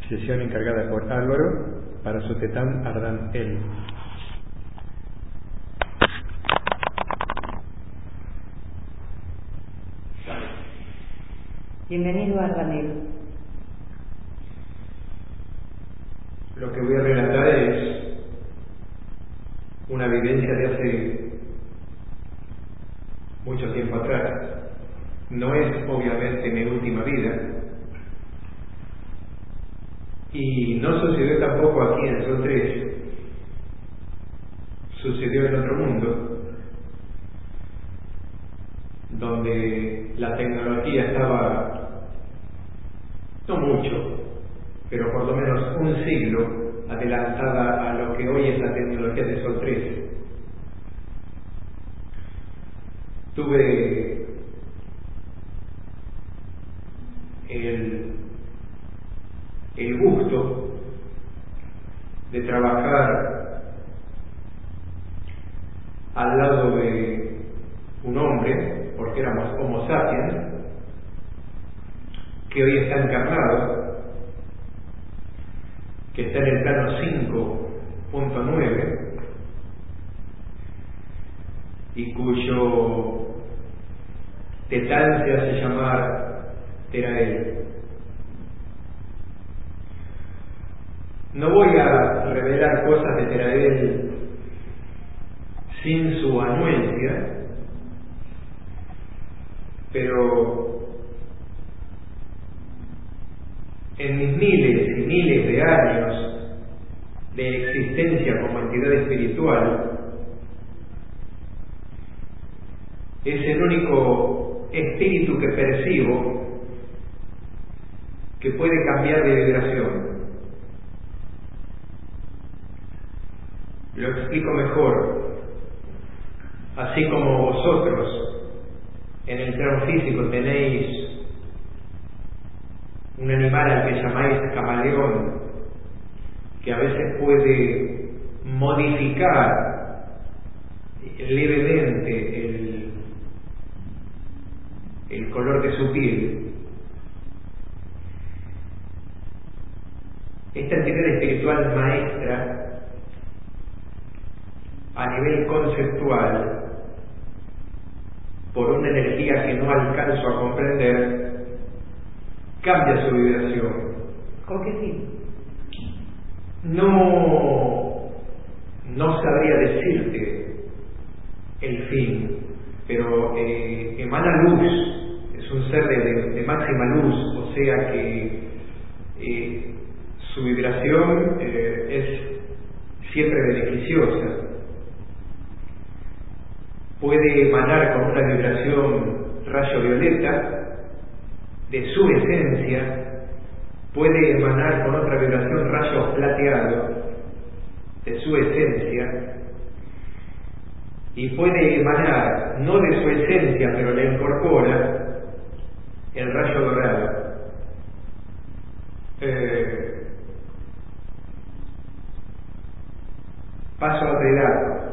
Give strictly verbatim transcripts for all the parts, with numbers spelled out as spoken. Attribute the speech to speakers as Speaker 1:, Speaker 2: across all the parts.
Speaker 1: Sesión encargada por Álvaro para Sotetán Ardán El.
Speaker 2: Bienvenido a Ardanel.
Speaker 1: Lo que voy a relatar es una vivencia de hace mucho tiempo atrás. No es obviamente mi última vida y no sucedió tampoco aquí en Sol tres, sucedió en otro mundo donde la tecnología estaba no mucho, pero por lo menos un siglo adelantada a lo que hoy es la tecnología de Sol tres. Tuve el, el gusto de trabajar al lado de un hombre, porque éramos Homo sapiens, que hoy está encarnado, que está en el plano cinco punto nueve y cuyo Tetán se hace llamar Terael. No voy a revelar cosas de Terael sin su anuencia, pero en mis miles y miles de años de existencia como entidad espiritual, es el único espíritu que percibo que puede cambiar de vibración. Lo explico mejor. Así como vosotros en el plano físico tenéis un animal al que llamáis camaleón, que a veces puede modificar levemente el, el color de su piel. Esta entidad espiritual maestra, a nivel conceptual, por una energía que no alcanzo a comprender, cambia su vibración.
Speaker 2: ¿Con qué fin?
Speaker 1: No, no sabría decirte el fin, pero eh, emana luz, es un ser de, de, de máxima luz, o sea que eh, su vibración eh, es siempre beneficiosa. Puede emanar con una vibración rayo violeta de su esencia, puede emanar con otra vibración rayo plateado de su esencia, y puede emanar no de su esencia, pero le incorpora el rayo dorado. Eh, paso a otro lado.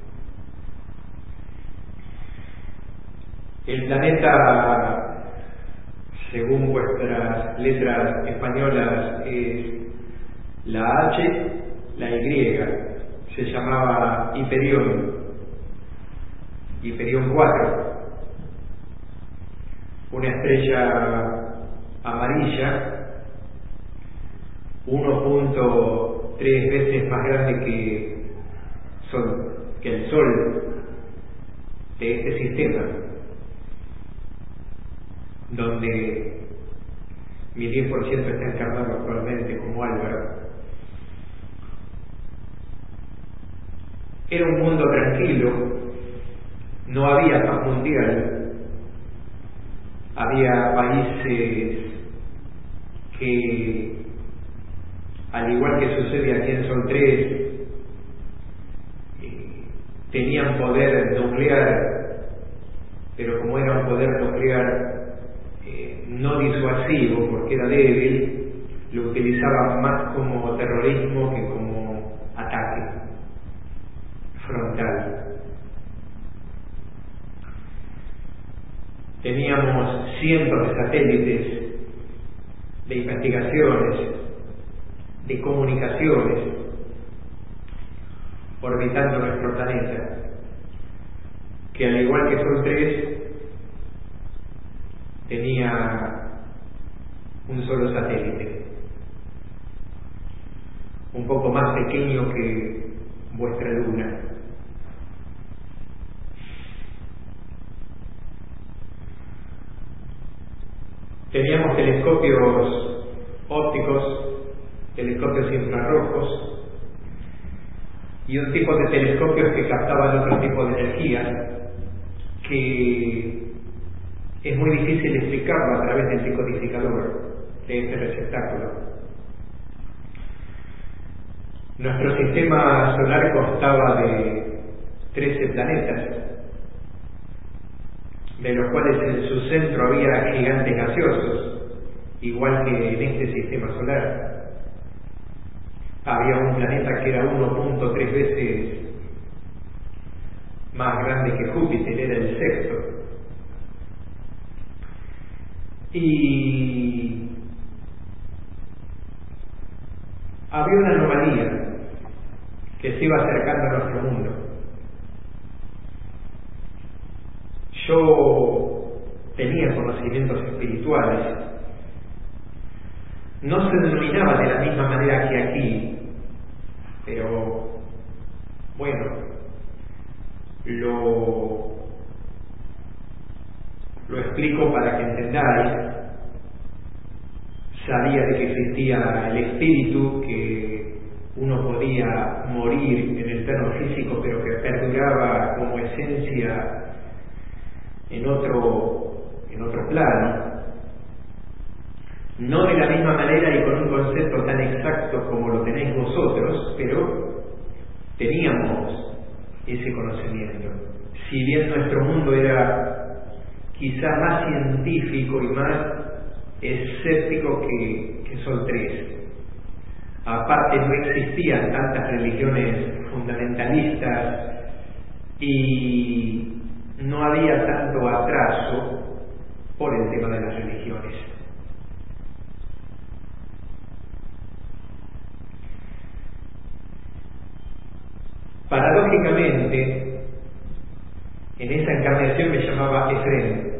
Speaker 1: El planeta, según vuestras letras españolas, es la H, la Y. Se llamaba Hiperión, Hiperión cuatro, una estrella amarilla, uno punto tres veces más grande que, Sol, que el Sol de este sistema, donde mi diez por ciento está encarnado actualmente como Álvaro. Era un mundo tranquilo, no había paz mundial, había países que, al igual que sucede aquí en Sol tres, eh, tenían poder nuclear, pero como era un poder nuclear Eh, no disuasivo porque era débil, lo utilizaban más como terrorismo que como ataque frontal. Teníamos cientos de satélites de investigaciones de comunicaciones orbitando nuestro planeta, que al igual que Sol tres tenía un solo satélite, un poco más pequeño que vuestra luna. Teníamos telescopios ópticos, telescopios infrarrojos y un tipo de telescopios que captaban otro tipo de energía que es muy difícil explicarlo a través del decodificador de este receptáculo. Nuestro sistema solar constaba de trece planetas, de los cuales en su centro había gigantes gaseosos, igual que en este sistema solar. Había un planeta que era uno punto tres veces más grande que Júpiter, era el sexto. Y había una anomalía que se iba acercando a nuestro mundo. Yo tenía conocimientos espirituales, no se denominaba de la misma manera que aquí, pero bueno, lo, lo explico para que entendáis. Sabía de que existía el espíritu, que uno podía morir en el plano físico, pero que perduraba como esencia en otro, en otro plano, no de la misma manera y con un concepto tan exacto como lo tenéis vosotros, pero teníamos ese conocimiento. Si bien nuestro mundo era quizá más científico y más escéptico que, que Sol tres, aparte no existían tantas religiones fundamentalistas y no había tanto atraso por el tema de las religiones. Paradójicamente, en esa encarnación me llamaba Efrén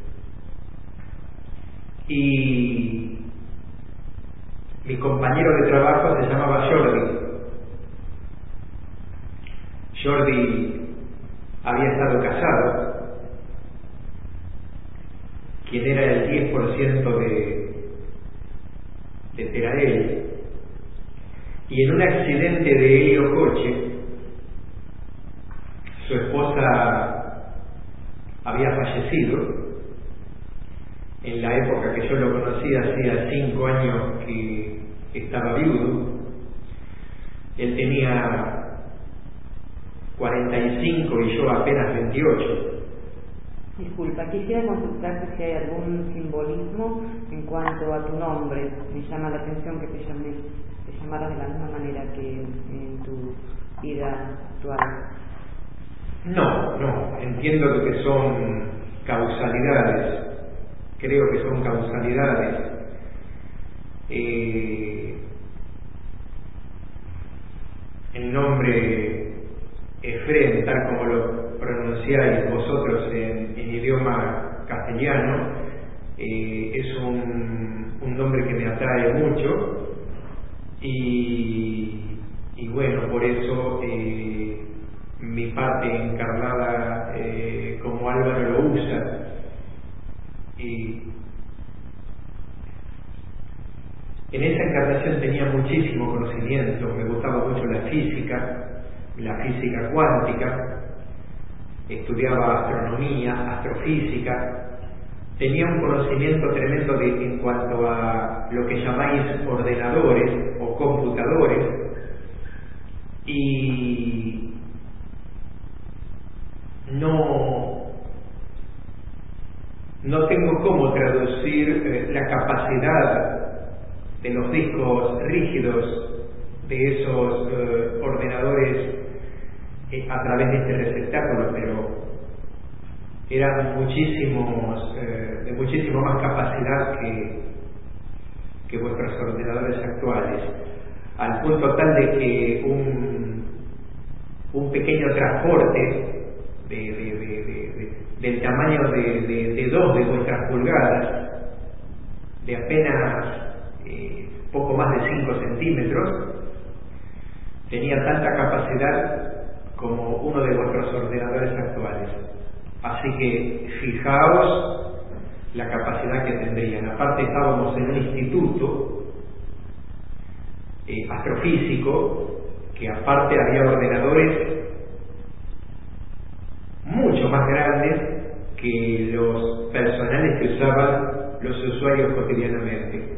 Speaker 1: y mi compañero de trabajo se llamaba Jordi. Jordi había estado casado, quien era el diez por ciento de, de Terael, y en un accidente de heliocoche su esposa había fallecido. En la época que yo lo conocí, hacía cinco años que estaba viudo. Él tenía cuarenta y cinco y yo apenas veintiocho.
Speaker 2: Disculpa, quisiera consultarte si hay algún simbolismo en cuanto a tu nombre. Me llama la atención que te llames, te llamaras de la misma manera que en tu vida actual.
Speaker 1: No, no, entiendo lo que son causalidades, creo que son causalidades. Eh, el nombre Efrén, tal como lo pronunciáis vosotros en, en idioma castellano, eh, es un, un nombre que me atrae mucho y, y bueno, por eso eh, mi parte encarnada eh, como Álvaro lo usa. Y en esa encarnación tenía muchísimo conocimiento, me gustaba mucho la física, la física cuántica, estudiaba astronomía, astrofísica, tenía un conocimiento tremendo de, en cuanto a lo que llamáis ordenadores o computadores, y no no tengo cómo traducir eh, la capacidad de los discos rígidos de esos eh, ordenadores eh, a través de este receptáculo, pero eran muchísimos, eh, de muchísimo más capacidad que, que vuestros ordenadores actuales. al punto tal de que un, un pequeño transporte de, de, de, de, de, del tamaño de, de, de dos de vuestras pulgadas, de apenas eh, poco más de cinco centímetros, tenía tanta capacidad como uno de vuestros ordenadores actuales. Así que fijaos la capacidad que tendrían. Aparte estábamos en un instituto eh, astrofísico, que aparte había ordenadores mucho más grandes que los personales que usaban los usuarios cotidianamente.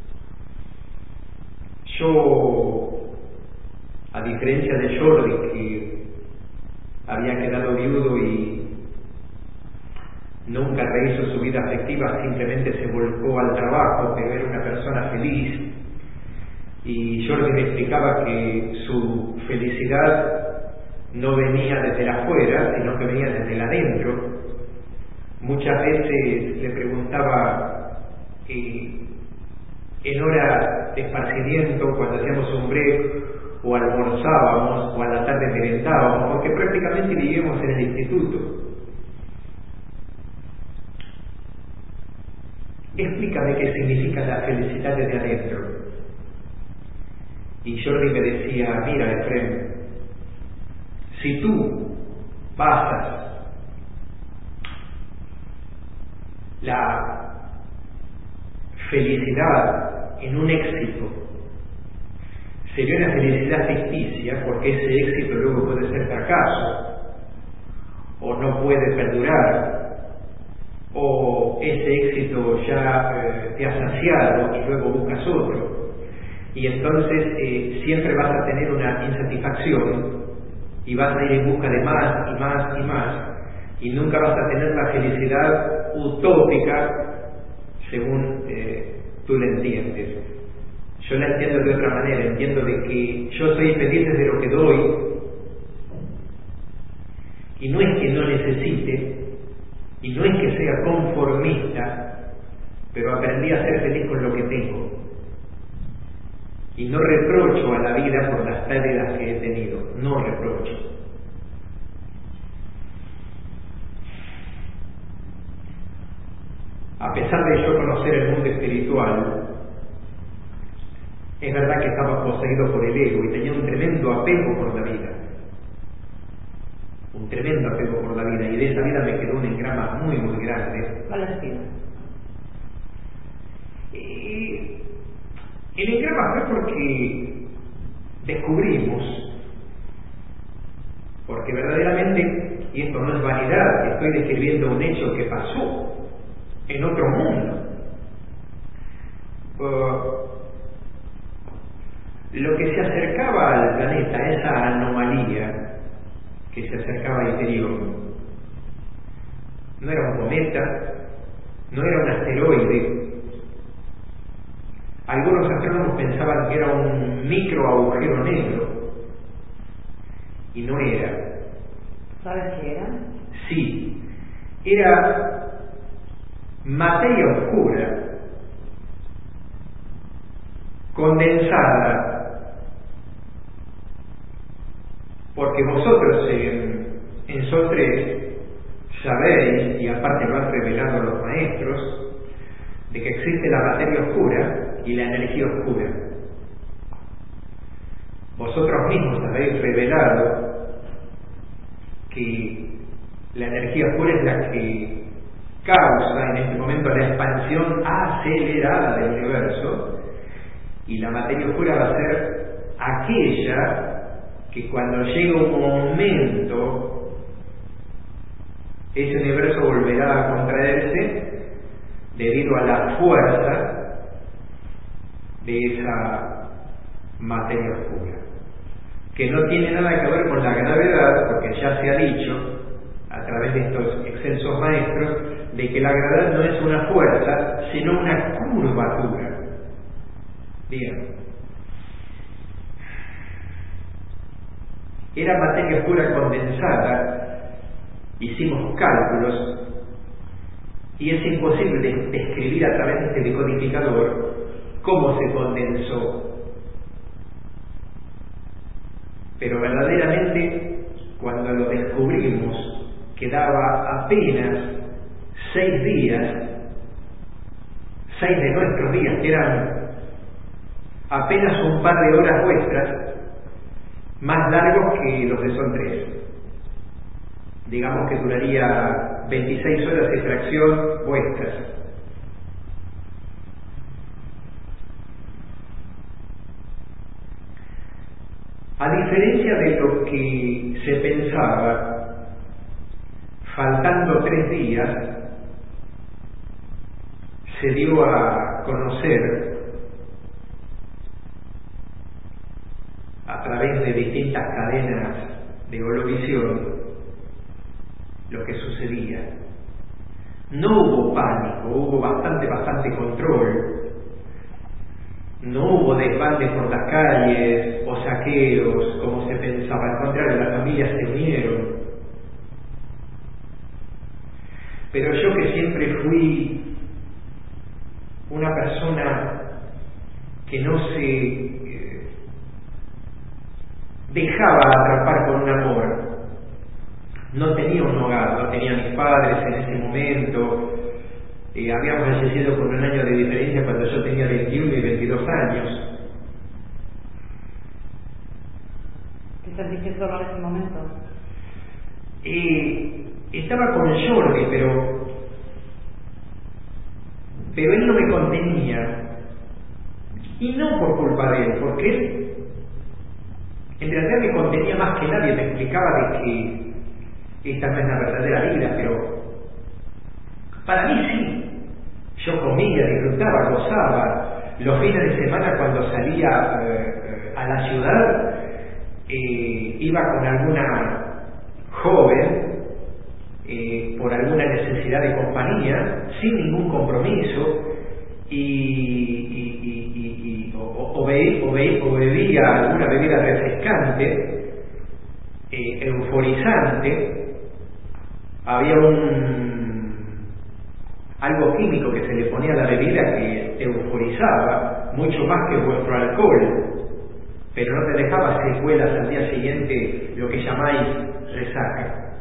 Speaker 1: Yo, a diferencia de Jordi, que había quedado viudo y nunca rehizo su vida afectiva, simplemente se volcó al trabajo, pero era una persona feliz, y Jordi me explicaba que su felicidad no venía desde el afuera, sino que venía desde el adentro. Muchas veces le preguntaba eh, en hora de esparcimiento, cuando hacíamos un break, o almorzábamos, o a la tarde merendábamos, porque prácticamente vivíamos en el instituto. Explícame qué significa la felicidad desde adentro. Y Jordi me decía, mira, Efrem, si tú basas la felicidad en un éxito, sería una felicidad ficticia, porque ese éxito luego puede ser fracaso, o no puede perdurar, o ese éxito ya eh, te ha saciado y luego buscas otro, y entonces eh, siempre vas a tener una insatisfacción y vas a ir en busca de más y más y más, y nunca vas a tener la felicidad utópica según eh, tú la entiendes. Yo la entiendo de otra manera, entiendo de que yo soy feliz desde lo que doy, y no es que no necesite, y no es que sea conformista, pero aprendí a ser feliz con lo que tengo, y no reprocho a la vida por las pérdidas que he tenido, no reprocho. A pesar de yo conocer el mundo espiritual, es verdad que estaba poseído por el ego y tenía un tremendo apego por la vida. Un tremendo apego por la vida. Y de esa vida me quedó un engrama muy, muy grande.
Speaker 2: ¿Cuál ha sido?
Speaker 1: Y el engrama fue porque descubrimos, porque verdaderamente, y esto no es vanidad, estoy describiendo un hecho que pasó en otro mundo. Uh, Lo que se acercaba al planeta, esa anomalía que se acercaba a Hyperion, no era un cometa, no era un asteroide. Algunos astrónomos pensaban que era un micro agujero negro, y no era.
Speaker 2: ¿Sabes qué era?
Speaker 1: Sí, era materia oscura condensada, porque vosotros en, en Sol tres sabéis, y aparte lo han revelado los maestros, de que existe la materia oscura y la energía oscura. Vosotros mismos habéis revelado que la energía oscura es la que causa en este momento la expansión acelerada del universo, y la materia oscura va a ser aquella que cuando llegue un momento ese universo volverá a contraerse debido a la fuerza de esa materia oscura, que no tiene nada que ver con la gravedad, porque ya se ha dicho a través de estos excelsos maestros de que la gravedad no es una fuerza, sino una curvatura. Bien, era materia oscura condensada, hicimos cálculos, y es imposible describir a través de este decodificador cómo se condensó pero verdaderamente cuando lo descubrimos quedaba apenas seis días, seis de nuestros días, que eran apenas un par de horas vuestras, más largos que los de Sol tres. Digamos que duraría veintiséis horas de fracción vuestras. A diferencia de lo que se pensaba, faltando tres días, se dio a conocer a través de distintas cadenas de Olovisión lo que sucedía. No hubo pánico, hubo bastante, bastante control. No hubo desbande por las calles o saqueos, como se pensaba. Al contrario, las familias se unieron. Pero yo, que siempre fui una persona que no se eh, dejaba atrapar con un amor, no tenía un hogar, no tenía mis padres en ese momento. Eh, habíamos fallecido con un año de diferencia cuando yo tenía veintiuno y veintidós años.
Speaker 2: ¿Te sentiste solo en ese momento?
Speaker 1: Eh, estaba con Jordi, pero pero él no me contenía, y no por culpa de él, porque él en realidad me contenía más que nadie. Me explicaba de que esta no es la verdadera vida, pero para mí sí. Yo comía, disfrutaba, gozaba. Los fines de semana, cuando salía eh, a la ciudad, eh, iba con alguna joven eh, por alguna necesidad de compañía, sin ningún compromiso, y, y, y, y, y o, o, be, o, be, o bebía alguna bebida refrescante, eh, euforizante. Había un algo químico que se le ponía a la bebida que euforizaba mucho más que vuestro alcohol, pero no te dejaba secuelas al día siguiente, lo que llamáis resaca.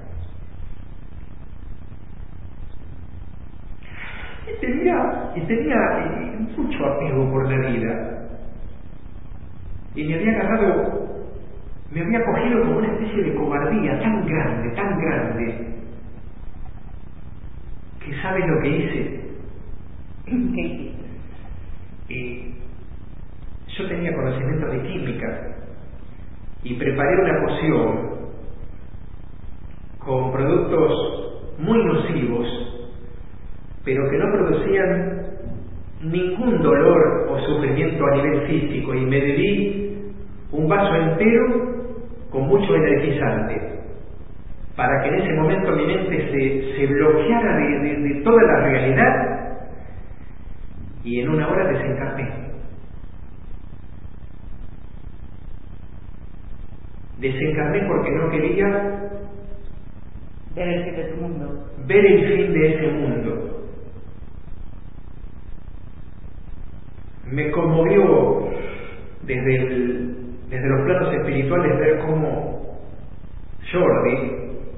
Speaker 1: Y tenía, y tenía eh, mucho apego por la vida, y me había agarrado, me había cogido como una especie de cobardía tan grande, tan grande, que ¿sabes lo que hice?
Speaker 2: ¿Qué hiciste?
Speaker 1: Eh, yo tenía conocimientos de química y preparé una poción con productos muy nocivos, pero que no producían ningún dolor o sufrimiento a nivel físico, y me bebí un vaso entero con mucho energizante, para que en ese momento mi mente se, se bloqueara de, de, de toda la realidad, y en una hora desencarné. Desencarné porque no quería
Speaker 2: ver el fin de tu mundo.
Speaker 1: Ver el fin de ese mundo. Me conmovió desde, el, desde los planos espirituales ver cómo Jordi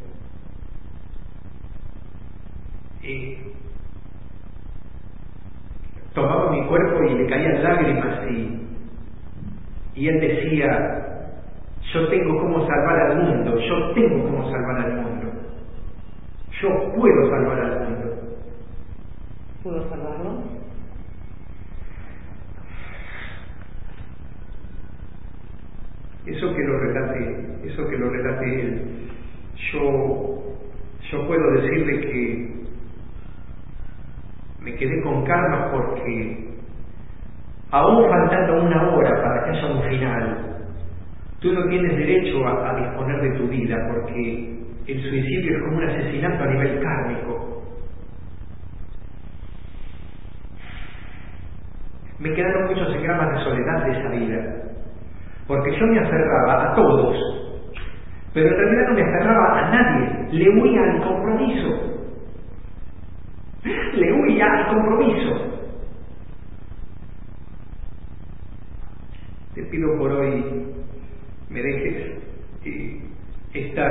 Speaker 1: Eh, tomaba mi cuerpo y le caían lágrimas, y, y él decía: yo tengo cómo salvar al mundo, yo tengo cómo salvar al mundo, yo puedo salvar al mundo.
Speaker 2: ¿Pudo salvarlo?
Speaker 1: Eso que lo relate, eso que lo relate él, yo, yo puedo decirle que me quedé con karma, porque aún faltando una hora para que haya un final, tú no tienes derecho a, a disponer de tu vida, porque el suicidio es como un asesinato a nivel kármico. Me quedaron muchos engramas de soledad de esa vida, porque yo me aferraba a todos, pero en realidad no me aferraba a nadie, le huía al compromiso. Le huía al compromiso. Te pido por hoy me dejes eh, estar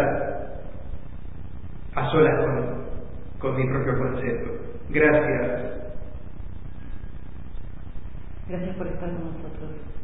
Speaker 1: a solas con, con mi propio concepto. Gracias.
Speaker 2: Gracias por estar con nosotros.